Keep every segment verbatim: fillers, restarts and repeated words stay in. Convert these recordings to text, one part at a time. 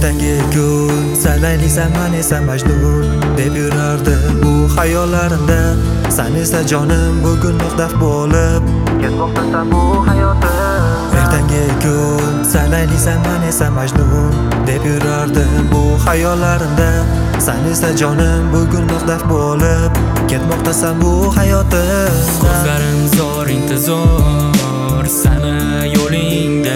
ertangi kun saylaylisan men esa Majnun deb yurardim bu hayollarimda. Sen esa jonim bugun muqtaf bo'lib ketmoqdasan bu hayotim. Ertangi kun saylaylisan men esa Majnun deb yurardim bu hayollarimda. Sen esa jonim bugun muqtaf bo'lib ketmoqdasan bu hayotim. Ko'zlarim zor intizor seni yo'lingda,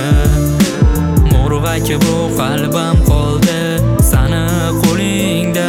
mo'rvaki bu qalbim qoldi seni qo'lingda.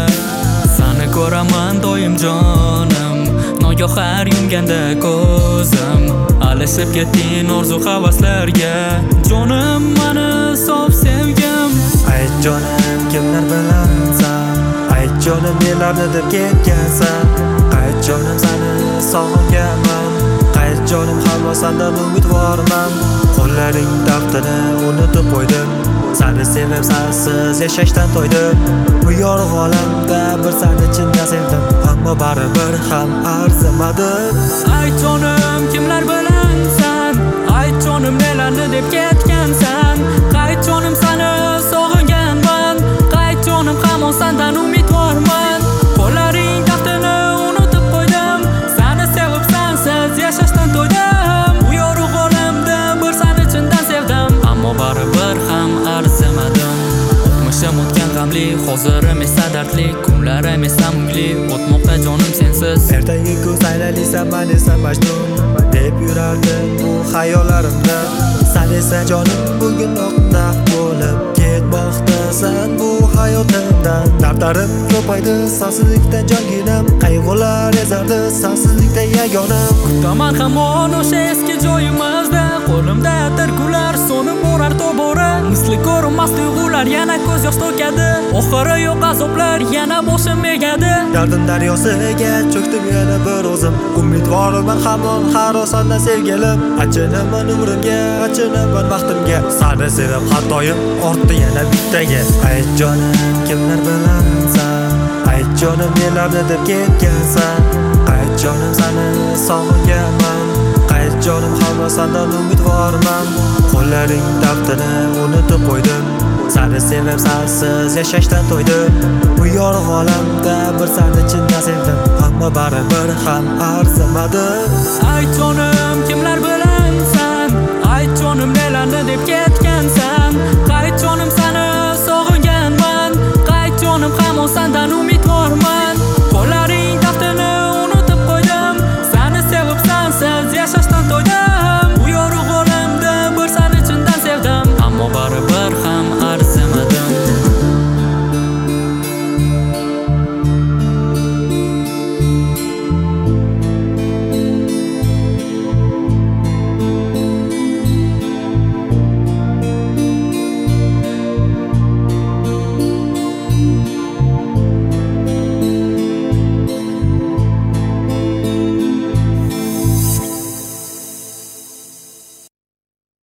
Seni ko'raman doim jonim, nogohar yumganda ko'zim, alishib ketding orzu havaslarga, jonim meni sof sevgim. Ayt jonim kimlar bilansan, ayt jonim nelarni deb ketgansan. Qayt jonim seni sog'inganman, qayt jonim hamma sendan umidvorman. Qo'llaring dardini unutib qo'ydim, seni sevib sensiz yashashdan to'ydim. Bu yorug' olamda bir seni chindan sevdim, ammo baribir ham arzimadi. Ayt jonim kimlar bilansan, ayt jonim nelarni deb ketgansan. Qayt jonim seni sog'inganman, qayt jonim hamon sendan umidvorman. Qo'llaring taftini unutib qo'ydim, seni sevib sensiz yashashdan to'ydim. Bu yorug' olamda bir seni chindan sevdim, ammo baribir ham arzimadim. O'tmishim o'tgan g'amli, hozirim esa dardli, kunlarim esa mungli, o'tmoqda jonim sensiz. Ertangi kun saylaylisan men esa Majnun deb yurardim bu hayollarimda. Sen esa jonim bugun muqtaf bo'lib ketmoqdasan bu hayotimdan. Dardlarim ko'paydi sensizlikda jonginam, qayg'ular ezardi sensizlikda yagonam. Kutaman hamon o'sha eski joyimizda, qo'limda tirgular so'nib borar tobora. Misli ko'rinmas tuyg'ular yana ko'z yosh to'kadi, oxiri yo'q azoblar yana boshim egadi. Dardim daryosiga cho'kdim yana bir o'zim, umidvorman hamon har osonda sevgilim. Achinaman umrimga, achinaman vaqtimga, seni sevib xatoyim ortdi yana bittaga. Ayt jonim kimlar bilansan, ayt jonim nelarni deb ketgansan. Qayt jonim seni sog'inganman, qayt jonim hamma sendan umidvorman. Qo'llaring dardini unutib qo'ydim, seni sevib sensiz yashashdan to'ydim. Bu yorug' olamda bir seni chindan sevdim, ammo baribir ham arzimadi. Ayt jonim